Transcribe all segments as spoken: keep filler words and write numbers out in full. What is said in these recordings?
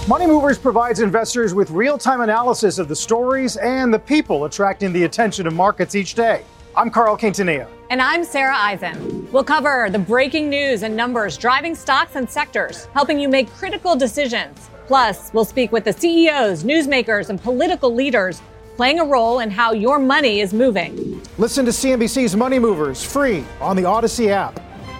Money Movers provides investors with real-time analysis of the stories and the people attracting the attention of markets each day. I'm Carl Quintanilla. And I'm Sarah Eisen. We'll cover the breaking news and numbers driving stocks and sectors, helping you make critical decisions. Plus, we'll speak with the C E Os, newsmakers, and political leaders playing a role in how your money is moving. Listen to C N B C's Money Movers free on the Odyssey app.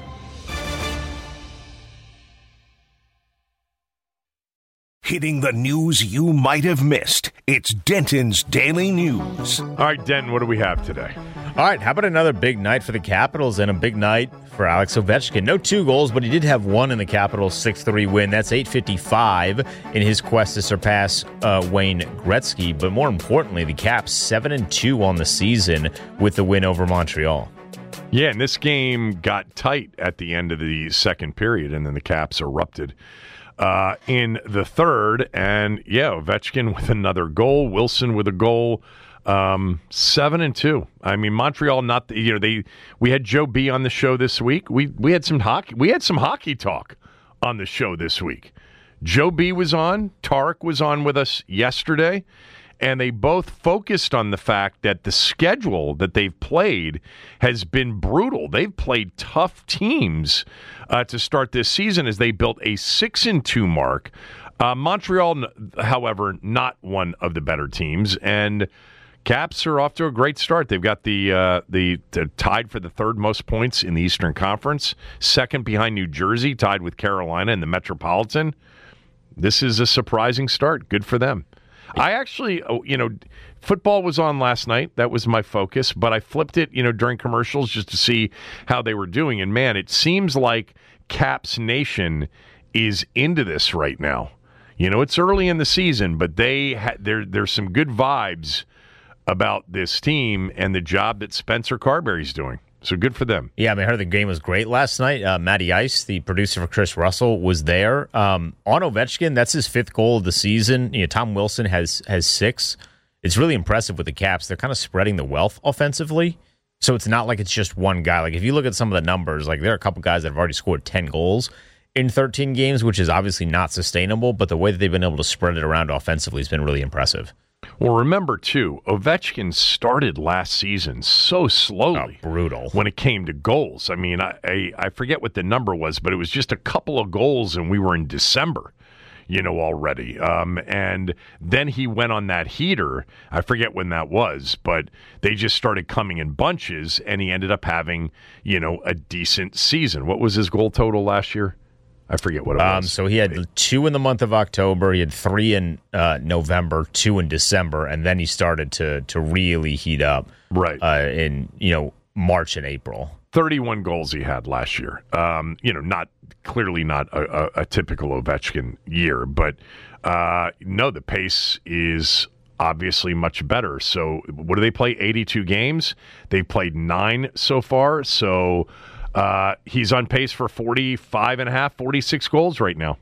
Hitting the news you might have missed. It's Denton's Daily News. All right, Denton, what do we have today? All right, how about another big night for the Capitals and a big night for Alex Ovechkin? No two goals, but he did have one in the Capitals' six three win. That's eight fifty-five in his quest to surpass uh, Wayne Gretzky. But more importantly, the Caps seven and two on the season with the win over Montreal. Yeah, and this game got tight at the end of the second period, and then the Caps erupted uh, in the third. And, yeah, Ovechkin with another goal, Wilson with a goal. Um, seven and two. I mean, Montreal. Not the, you know they. We had Joe B on the show this week. We we had some hockey. We had some hockey talk on the show this week. Joe B was on. Tarek was on with us yesterday, and they both focused on the fact that the schedule that they've played has been brutal. They've played tough teams uh, to start this season as they built a six and two mark. Uh, Montreal, however, not one of the better teams, and Caps are off to a great start. They've got the uh, the, the tied for the third most points in the Eastern Conference, second behind New Jersey, tied with Carolina in the Metropolitan. This is a surprising start. Good for them. I actually, you know, football was on last night. That was my focus, but I flipped it, you know, during commercials just to see how they were doing. And man, it seems like Caps Nation is into this right now. You know, it's early in the season, but they ha- there there's some good vibes about this team and the job that Spencer Carberry's doing. So good for them. Yeah, I mean, I heard the game was great last night. Uh, Matty Ice, the producer for Chris Russell, was there. Um, on Ovechkin, that's his fifth goal of the season. You know, Tom Wilson has has six. It's really impressive with the Caps. They're kind of spreading the wealth offensively. So it's not like it's just one guy. Like, if you look at some of the numbers, like there are a couple guys that have already scored ten goals in thirteen games, which is obviously not sustainable, but the way that they've been able to spread it around offensively has been really impressive. Well, remember, too, Ovechkin started last season so slowly. Oh, brutal. When it came to goals. I mean, I, I, I forget what the number was, but it was just a couple of goals, and we were in December, you know, already. Um, and then he went on that heater. I forget when that was, but they just started coming in bunches, and he ended up having, you know, a decent season. What was his goal total last year? I forget what it was. Um, so he had two in the month of October. He had three in uh, November, two in December, and then he started to to really heat up. Right uh, in you know March and April. Thirty-one goals he had last year. Um, you know, not clearly not a, a, a typical Ovechkin year, but uh, no, the pace is obviously much better. So, what do they play? eighty-two games. They've played nine so far. So. Uh, he's on pace for forty-five and a half, forty-six goals right now.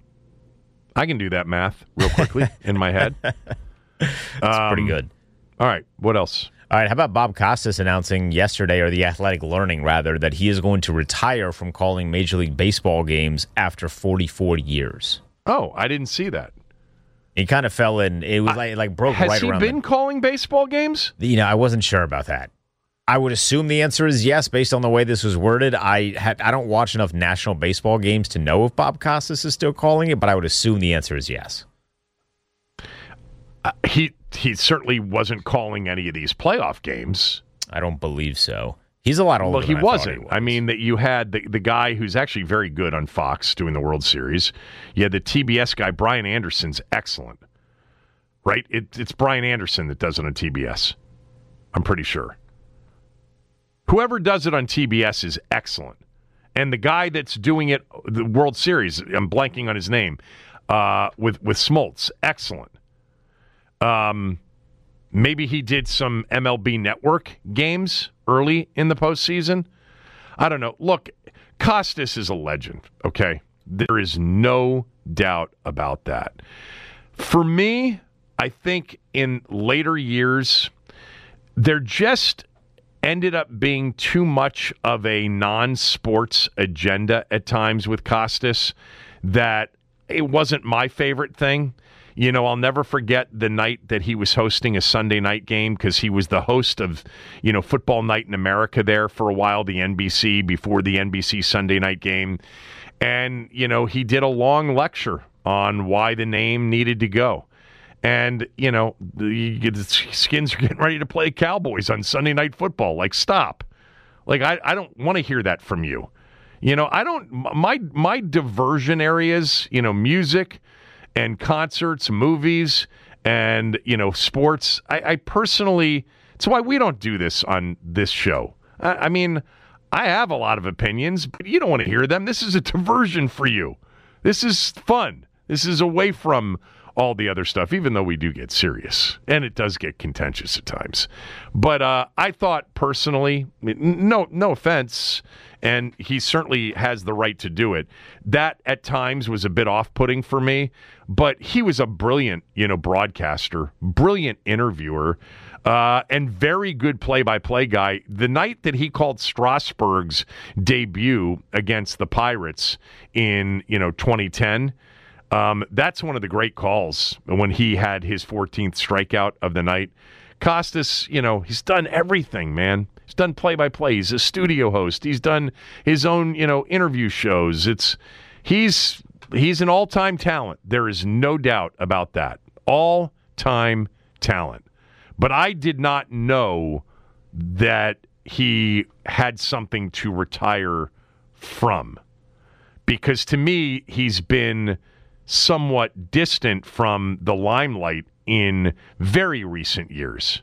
I can do that math real quickly in my head. That's um, pretty good. All right, what else? All right, how about Bob Costas announcing yesterday, or The Athletic learning, rather, that he is going to retire from calling Major League Baseball games after forty-four years. Oh, I didn't see that. He kind of fell in. It was like, like broke Has right he around. Has he been the, calling baseball games? You know, I wasn't sure about that. I would assume the answer is yes, based on the way this was worded. I had, I don't watch enough national baseball games to know if Bob Costas is still calling it, but I would assume the answer is yes. Uh, he he certainly wasn't calling any of these playoff games. I don't believe so. He's a lot older. Well, he than wasn't. I, he was. I mean, that you had the the guy who's actually very good on Fox doing the World Series. You had the T B S guy, Brian Anderson's excellent, right? It, it's Brian Anderson that does it on T B S. I'm pretty sure. Whoever does it on T B S is excellent. And the guy that's doing it, the World Series, I'm blanking on his name, uh, with, with Smoltz, excellent. Um, maybe he did some M L B Network games early in the postseason. I don't know. Look, Costas is a legend, okay? There is no doubt about that. For me, I think in later years, they're just ended up being too much of a non-sports agenda at times with Costas that it wasn't my favorite thing. You know, I'll never forget the night that he was hosting a Sunday night game because he was the host of, you know, Football Night in America there for a while, the N B C, before the N B C Sunday night game. And, you know, he did a long lecture on why the name needed to go. And, you know, the, the Skins are getting ready to play Cowboys on Sunday Night Football. Like, stop. Like, I, I don't want to hear that from you. You know, I don't, my my diversion areas, you know, music and concerts, movies, and, you know, sports. I, I personally, it's why we don't do this on this show. I, I mean, I have a lot of opinions, but you don't want to hear them. This is a diversion for you. This is fun. This is away from all the other stuff, even though we do get serious. And it does get contentious at times. But uh, I thought personally, no, no offense, and he certainly has the right to do it. That at times was a bit off-putting for me, but he was a brilliant, you know, broadcaster, brilliant interviewer, uh, and very good play-by-play guy. The night that he called Strasburg's debut against the Pirates in, you know, twenty ten, um, that's one of the great calls when he had his fourteenth strikeout of the night. Costas, you know, he's done everything, man. He's done play-by-play. He's a studio host. He's done his own, you know, interview shows. It's he's he's an all-time talent. There is no doubt about that. All-time talent. But I did not know that he had something to retire from. Because to me, he's been somewhat distant from the limelight in very recent years.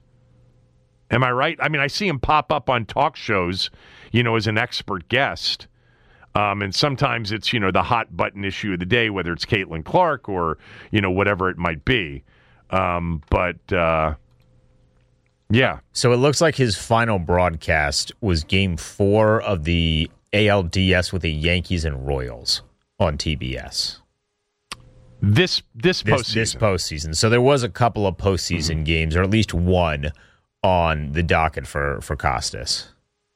Am I right? I mean, I see him pop up on talk shows, you know, as an expert guest. Um, and sometimes it's, you know, the hot button issue of the day, whether it's Caitlin Clark or, you know, whatever it might be. Um, but, uh, yeah. So it looks like his final broadcast was game four of the A L D S with the Yankees and Royals on T B S. This this postseason. This, this postseason. So there was a couple of postseason mm-hmm. games, or at least one, on the docket for, for Costas.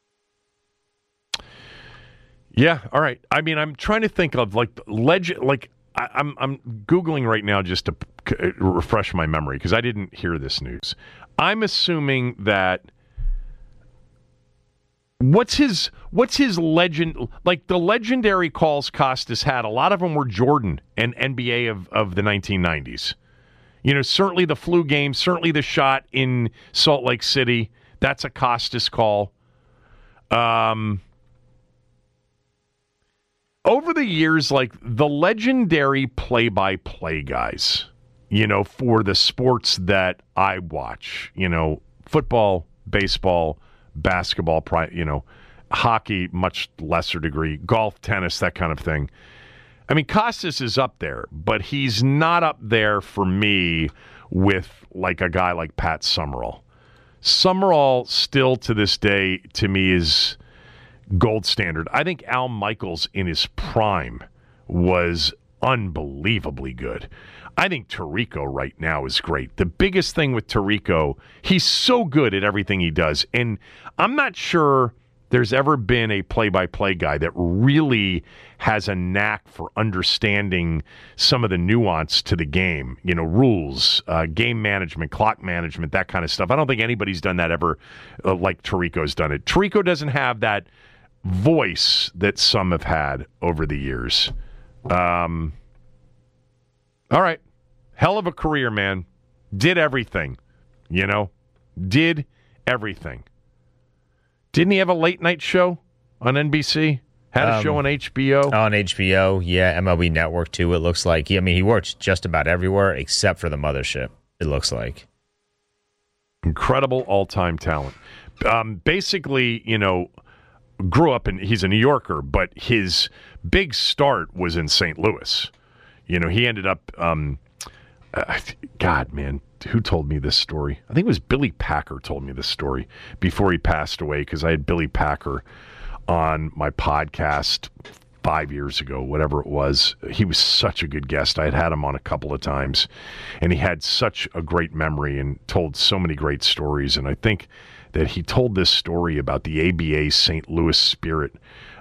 Yeah, all right. I mean, I'm trying to think of like legend. Like I, I'm I'm Googling right now just to c- refresh my memory because I didn't hear this news. I'm assuming that what's his what's his legend like the legendary calls Costas had. A lot of them were Jordan and N B A of, of the nineteen nineties. You know, certainly the flu game, certainly the shot in Salt Lake City. That's a Costas call. Um, over the years, like the legendary play-by-play guys, you know, for the sports that I watch, you know, football, baseball, basketball, you know, hockey, much lesser degree, golf, tennis, that kind of thing. I mean, Costas is up there, but he's not up there for me with like a guy like Pat Summerall. Summerall still to this day, to me, is gold standard. I think Al Michaels in his prime was unbelievably good. I think Tirico right now is great. The biggest thing with Tirico, he's so good at everything he does. And I'm not sure there's ever been a play-by-play guy that really has a knack for understanding some of the nuance to the game, you know, rules, uh, game management, clock management, that kind of stuff. I don't think anybody's done that ever uh, like Tirico's done it. Tirico doesn't have that voice that some have had over the years. Um, all right. Hell of a career, man. Did everything, you know, did everything. Didn't he have a late night show on N B C? Had a um, show on H B O? On H B O, yeah. M L B Network, too, it looks like. He, I mean, he worked just about everywhere except for the mothership, it looks like. Incredible all-time talent. Um, basically, you know, grew up in, he's a New Yorker, but his big start was in Saint Louis. You know, he ended up, um, uh, God, man, who told me this story? I think it was Billy Packer told me this story before he passed away, because I had Billy Packer on my podcast five years ago, whatever it was. He was such a good guest. I had had him on a couple of times, and he had such a great memory and told so many great stories. And I think that he told this story about the A B A Saint Louis Spirit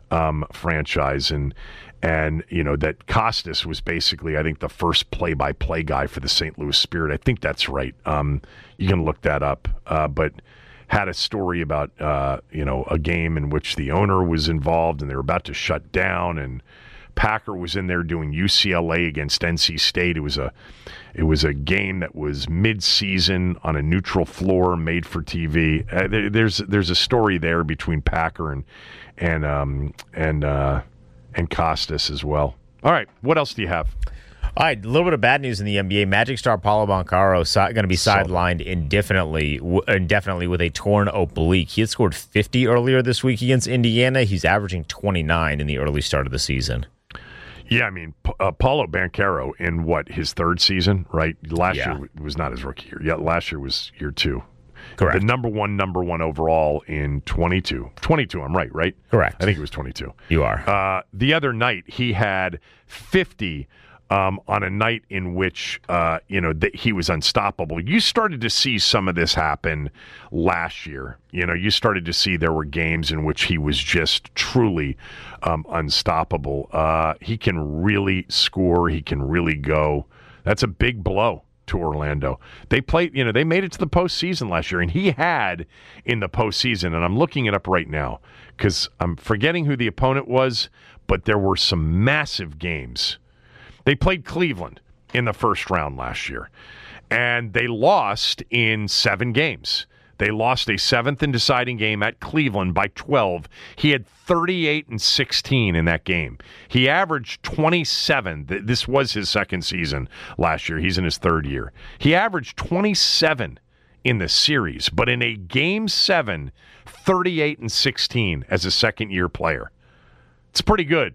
um, franchise, and and you know that Costas was basically, I think, the first play-by-play guy for the Saint Louis Spirit. I think that's right. Um, you can look that up, uh, but had a story about uh, you know a game in which the owner was involved and they were about to shut down, and Packer was in there doing U C L A against N C State. It was a it was a game that was mid-season on a neutral floor, made for T V. Uh, there, there's there's a story there between Packer and and um, and uh, and Costas as well. All right, what else do you have? All right, a little bit of bad news in the N B A. Magic star Paulo Banchero is going to be sidelined indefinitely, w- indefinitely with a torn oblique. He had scored fifty earlier this week against Indiana. He's averaging twenty-nine in the early start of the season. Yeah, I mean, uh, Paulo Banchero in what, his third season, right? Last Yeah. year was not his rookie year. Yeah, last year was year two. Correct. The number one, number one overall in twenty-two. twenty-two, I'm right, right? Correct. I think it was twenty-two. You are. Uh, the other night, he had fifty um, on a night in which, uh, you know, th- he was unstoppable. You started to see some of this happen last year. You know, you started to see there were games in which he was just truly um, unstoppable. Uh, he can really score. He can really go. That's a big blow to Orlando. They played, you know, they made it to the postseason last year, and he had in the postseason, and I'm looking it up right now because I'm forgetting who the opponent was, but there were some massive games. They played Cleveland in the first round last year, and they lost in seven games. They lost a seventh and deciding game at Cleveland by twelve. He had thirty-eight and sixteen in that game. He averaged twenty-seven. This was his second season last year. He's in his third year. He averaged twenty-seven in the series, but in a game seven, thirty-eight and sixteen as a second-year player. It's pretty good.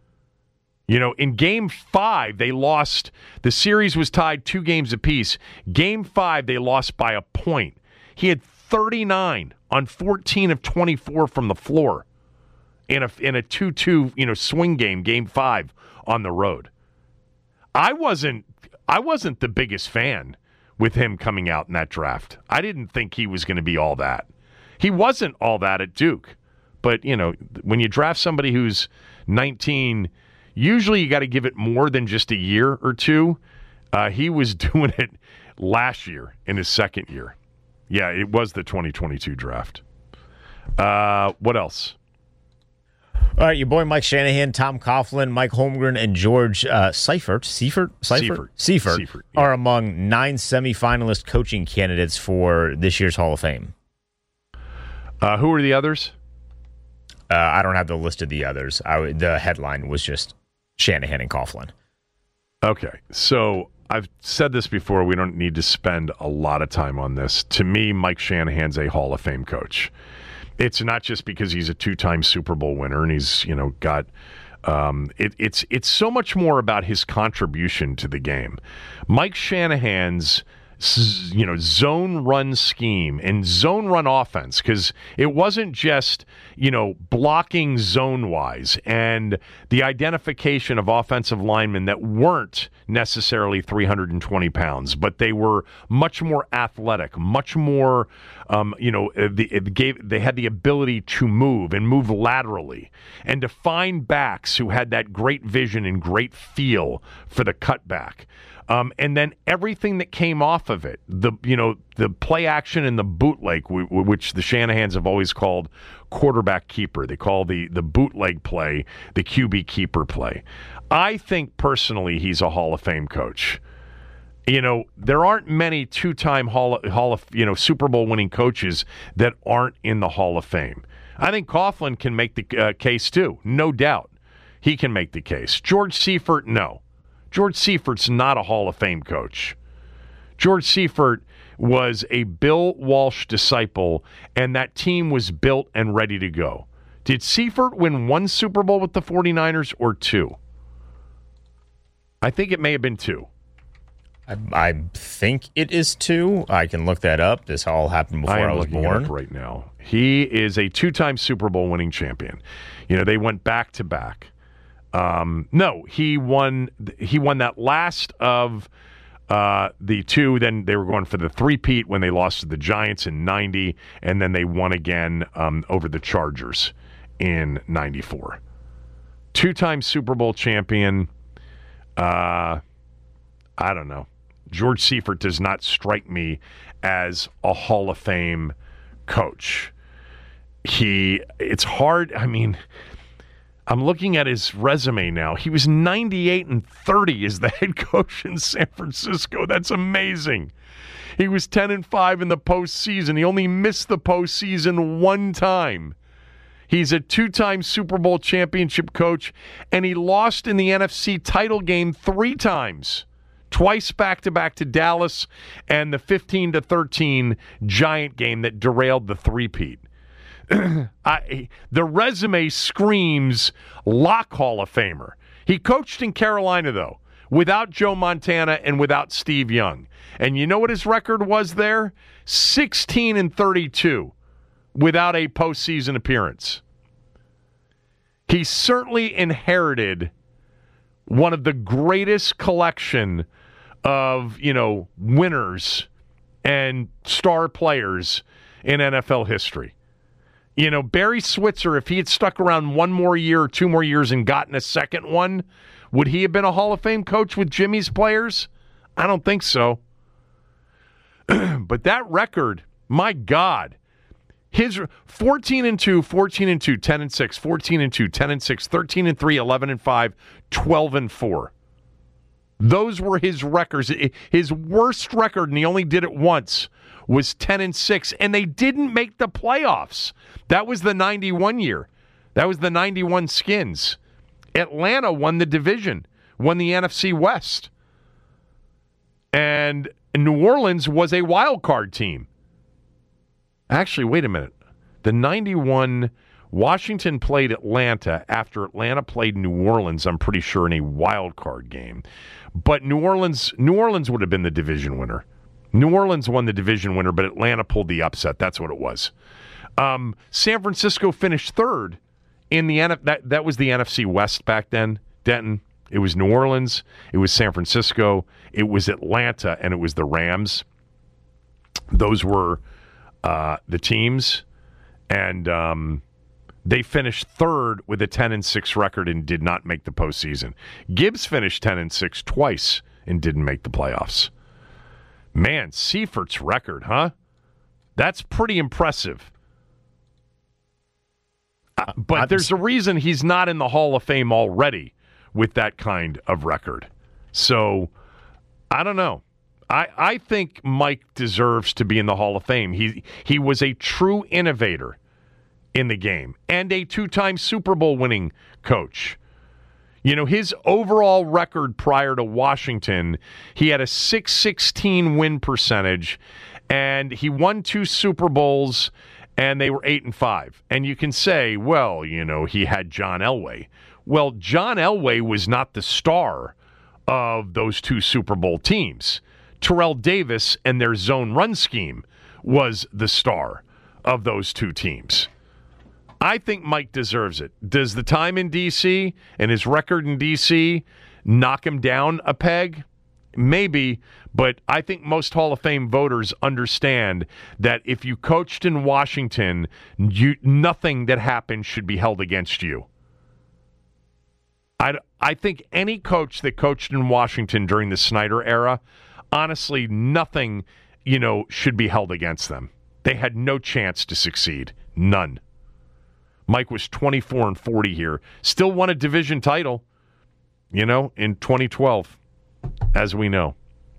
You know, in game five, they lost. The series was tied two games apiece. Game five, they lost by a point. He had thirty-nine on fourteen of twenty-four from the floor in a in a two two, you know, swing game, game five on the road. I wasn't I wasn't the biggest fan with him coming out in that draft. I didn't think he was going to be all that. He wasn't all that at Duke. But, you know, when you draft somebody who's nineteen, usually you got to give it more than just a year or two. Uh, he was doing it last year in his second year. Yeah, it was the twenty twenty-two draft. Uh, what else? All right, your boy Mike Shanahan, Tom Coughlin, Mike Holmgren, and George uh, Seifert, Seifert, Seifert, Seifert, Seifert yeah. are among nine semifinalist coaching candidates for this year's Hall of Fame. Uh, who are the others? Uh, I don't have the list of the others. I, the headline was just Shanahan and Coughlin. Okay, so I've said this before. We don't need to spend a lot of time on this. To me, Mike Shanahan's a Hall of Fame coach. It's not just because he's a two-time Super Bowl winner and he's, you know, got um, it, it's it's so much more about his contribution to the game. Mike Shanahan's you know, zone run scheme and zone run offense, because it wasn't just, you know, blocking zone wise and the identification of offensive linemen that weren't necessarily three hundred twenty pounds, but they were much more athletic, much more, um, you know, the, it gave, they had the ability to move and move laterally, and to find backs who had that great vision and great feel for the cutback. Um, and then everything that came off of it, the you know the play action and the bootleg, w- w- which the Shanahans have always called quarterback keeper. They call the the bootleg play the Q B keeper play. I think personally he's a Hall of Fame coach. You know, there aren't many two-time Hall of, Hall of you know Super Bowl winning coaches that aren't in the Hall of Fame. I think Coughlin can make the uh, case too, no doubt. He can make the case. George Seifert, no. George Seifert's not a Hall of Fame coach. George Seifert was a Bill Walsh disciple, and that team was built and ready to go. Did Seifert win one Super Bowl with the 49ers or two? I think it may have been two. I, I think it is two. I can look that up. This all happened before I, am I was looking born. It up right now. He is a two-time Super Bowl winning champion. You know, they went back to back. Um, no, he won. He won that last of uh, the two. Then they were going for the three-peat when they lost to the Giants in ninety, and then they won again um, over the Chargers in ninety-four. Two-time Super Bowl champion. Uh, I don't know. George Seifert does not strike me as a Hall of Fame coach. He, it's hard. I mean, I'm looking at his resume now. He was ninety-eight and thirty as the head coach in San Francisco. That's amazing. He was ten and five in the postseason. He only missed the postseason one time. He's a two-time Super Bowl championship coach, and he lost in the N F C title game three times. Twice back-to-back to Dallas, and the fifteen to thirteen Giant game that derailed the three-peat. I, the resume screams Lock Hall of Famer. He coached in Carolina, though, without Joe Montana and without Steve Young. And you know what his record was there? sixteen and thirty-two without a postseason appearance. He certainly inherited one of the greatest collection of, you know, winners and star players in N F L history. You know, Barry Switzer, if he had stuck around one more year or two more years and gotten a second one, would he have been a Hall of Fame coach with Jimmy's players? I don't think so. But that record, my God, his fourteen and two, fourteen and two, ten and six, fourteen and two, ten and six, thirteen and three, eleven and five, twelve and four. Those were his records. His worst record, and he only did it once, was ten and six, and they didn't make the playoffs. That was the ninety-one year. That was the ninety-one Skins. Atlanta won the division, won the N F C West. And New Orleans was a wild card team. Actually, wait a minute. The ninety-one, Washington played Atlanta after Atlanta played New Orleans, I'm pretty sure, in a wild card game. But New Orleans, New Orleans would have been the division winner. New Orleans won the division winner, but Atlanta pulled the upset. That's what it was. Um, San Francisco finished third in the N F C. That, that was the N F C West back then, Denton. It was New Orleans. It was San Francisco. It was Atlanta, and it was the Rams. Those were uh, the teams, and um, they finished third with a ten and six record and did not make the postseason. Gibbs finished ten and six twice and didn't make the playoffs. Man, Seifert's record, huh? That's pretty impressive. Uh, but there's a reason he's not in the Hall of Fame already with that kind of record. So, I don't know. I, I think Mike deserves to be in the Hall of Fame. He he was a true innovator in the game and a two-time Super Bowl winning coach. You know, his overall record prior to Washington, he had a six sixteen win percentage, and he won two Super Bowls, and they were eight and five. And you can say, well, you know, he had John Elway. Well, John Elway was not the star of those two Super Bowl teams. Terrell Davis and their zone run scheme was the star of those two teams. I think Mike deserves it. Does the time in D C and his record in D C knock him down a peg? Maybe, but I think most Hall of Fame voters understand that if you coached in Washington, you, nothing that happened should be held against you. I, I think any coach that coached in Washington during the Snyder era, honestly, nothing, you know, should be held against them. They had no chance to succeed. None. Mike was twenty-four and forty here. Still won a division title, you know, in twenty twelve, as we know.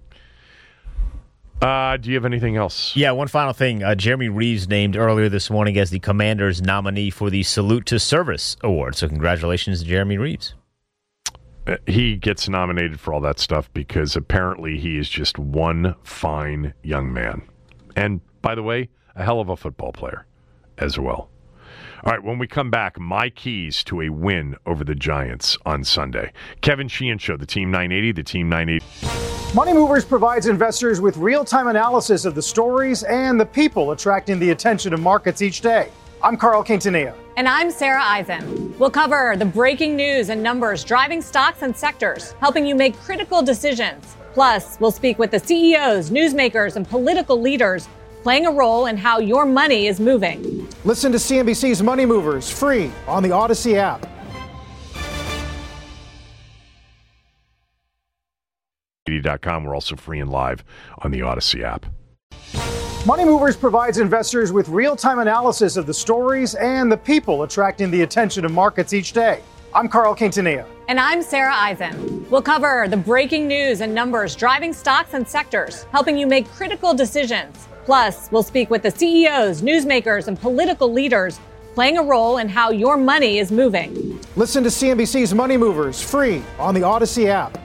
Uh, do you have anything else? Yeah, one final thing. Uh, Jeremy Reeves named earlier this morning as the Commanders nominee for the Salute to Service Award. So congratulations to Jeremy Reeves. Uh, he gets nominated for all that stuff because apparently he is just one fine young man. And, by the way, a hell of a football player as well. All right, when we come back, my keys to a win over the Giants on Sunday. Kevin Sheehan Show, the Team nine eighty, the Team nine eighty. Money Movers provides investors with real-time analysis of the stories and the people attracting the attention of markets each day. I'm Carl Quintanilla. And I'm Sarah Eisen. We'll cover the breaking news and numbers driving stocks and sectors, helping you make critical decisions. Plus, we'll speak with the C E Os, newsmakers, and political leaders playing a role in how your money is moving. Listen to C N B C's Money Movers free on the Odyssey app. dot com. We're also free and live on the Odyssey app. Money Movers provides investors with real-time analysis of the stories and the people attracting the attention of markets each day. I'm Carl Quintanilla. And I'm Sarah Eisen. We'll cover the breaking news and numbers driving stocks and sectors, helping you make critical decisions. Plus, we'll speak with the C E Os, newsmakers, and political leaders playing a role in how your money is moving. Listen to C N B C's Money Movers free on the Odyssey app.